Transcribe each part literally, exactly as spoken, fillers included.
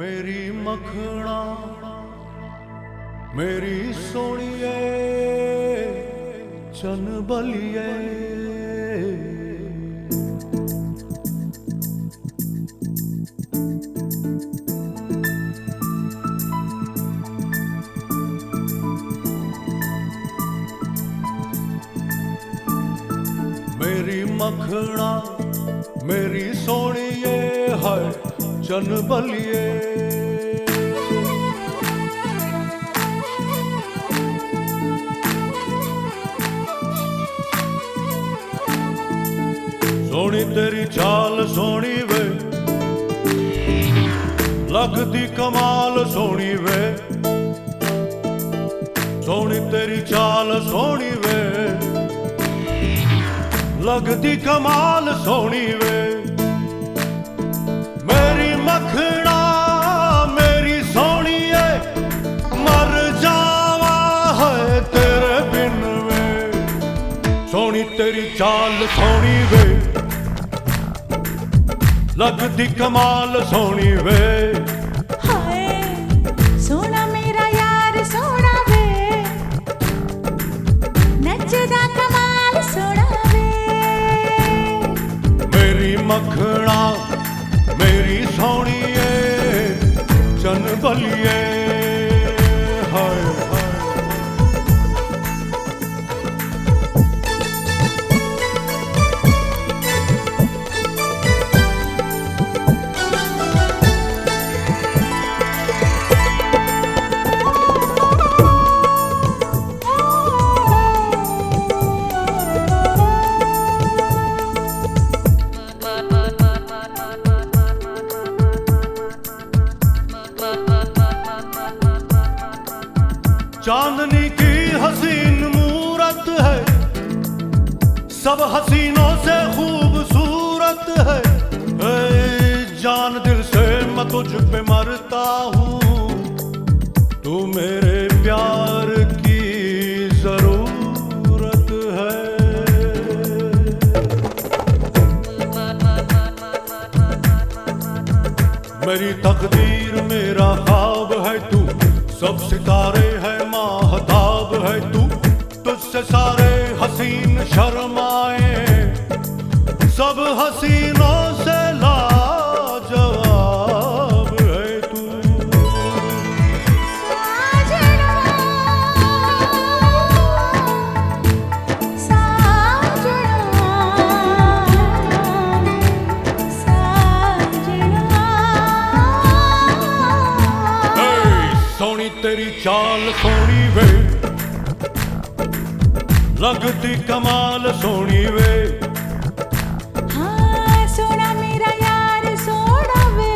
मेरी मखना मेरी सोनिए चन बलिए मेरी मखना मेरी सोनिए है चन बलिए सोनी तेरी चाल सोनी वे लगदी कमाल सोनी वे सोनी तेरी चाल सोनी वे लगदी कमाल सोनी वे मेरी मखना मेरी सोनिए मर जावा है तेरे बिन वे सोनी तेरी चाल सोनी वे लगदी कमाल सोनी वे हाय सोना मेरा यार सोना वे नचदा कमाल सोना वे मेरी मखना मेरी सोनिए चन बलिए हाय चांदनी की हसीन मूरत है सब हसीनों से खूबसूरत है ए, जान दिल से मैं तुझ पे मरता हूँ तू मेरे प्यार की जरूरत है मेरी तकदीर मेरा ख्वाब है तू सब सितारे है महताब है तू तुझसे सारे हसीन शर्माए सब हसीनों से लाजवाब है तू सोनी तेरी चाल सोनी वे लगती कमाल सोनी वे हाँ सोना मेरा यार सोना वे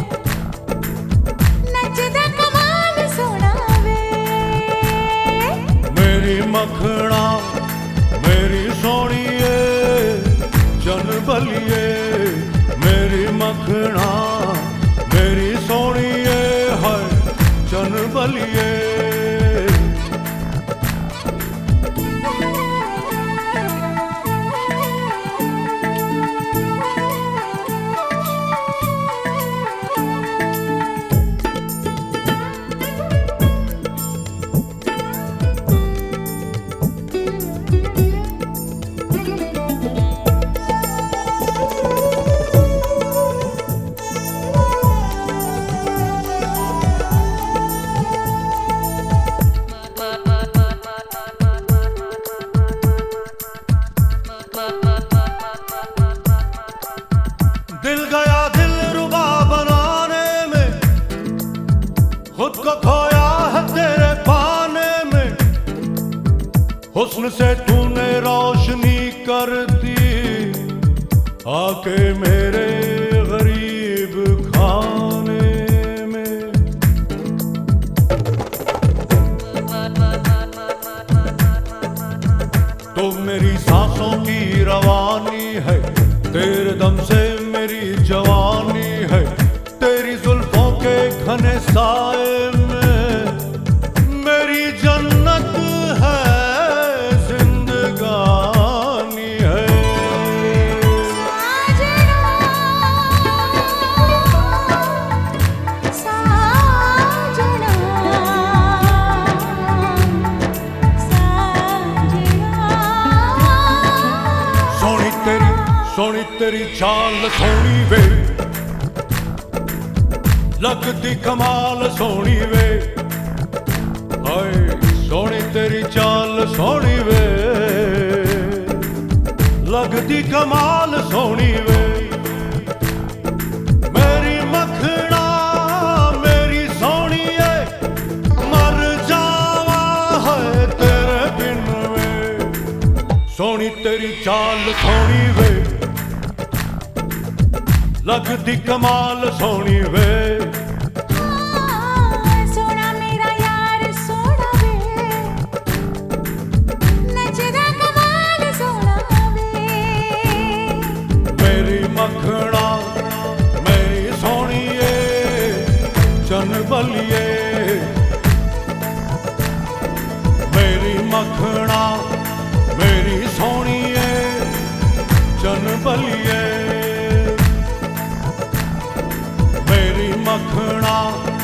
नचदा कमाल सोना वे मेरी मखना मेरी सोनिए चन बलिए मेरी मखना मेरी सोनिए है चन बलिए दिल गया दिल रुबा बनाने में खुद को खोया है तेरे पाने में हुस्न से तूने रोशनी कर दी आके मेरे गरीब खाने में तो मेरी सांसों की रवानी है तेरे दम से मेरी जवानी है तेरी जुल्फों के घने साए में मेरी जन्नत है जिंदगानी है तेरी चाल सोनी वे, लगदी कमाल सोनी वे, हाय सोनी तेरी चाल सोनी वे, लगदी कमाल सोनी वे। मेरी मखना मेरी सोनिए, मर जावा है तेरे बिन वे, सोनी तेरी चाल सोनी वे, लगदी कमाल सोनी वे। सोना मेरा यार सोना वे, नचदा कमाल सोना वे। मेरी मखना मेरी सोनिए चन बलिए, मेरी मखना मेरी सोनिए चन बलिए, मेरी मखना